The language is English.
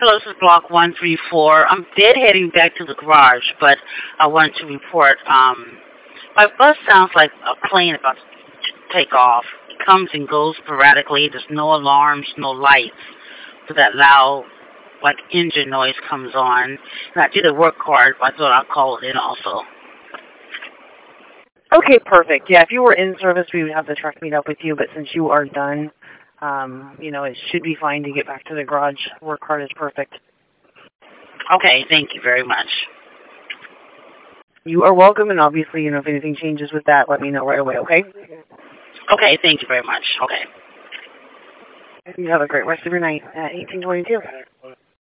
Hello, this is Block 134. I'm dead heading back to the garage, but I wanted to report, my bus sounds like a plane about to take off. It comes and goes sporadically. There's no alarms, no lights. So that loud, like, engine noise comes on. And I did a work card, but I thought I'd call it in also. Okay, perfect. Yeah, if you were in service, we would have the truck meet up with you, but since you are done, it should be fine to get back to the garage. Work hard is perfect. Okay, thank you very much. You are welcome, and obviously, if anything changes with that, let me know right away, okay? Okay, thank you very much. Okay. You have a great rest of your night at 1822.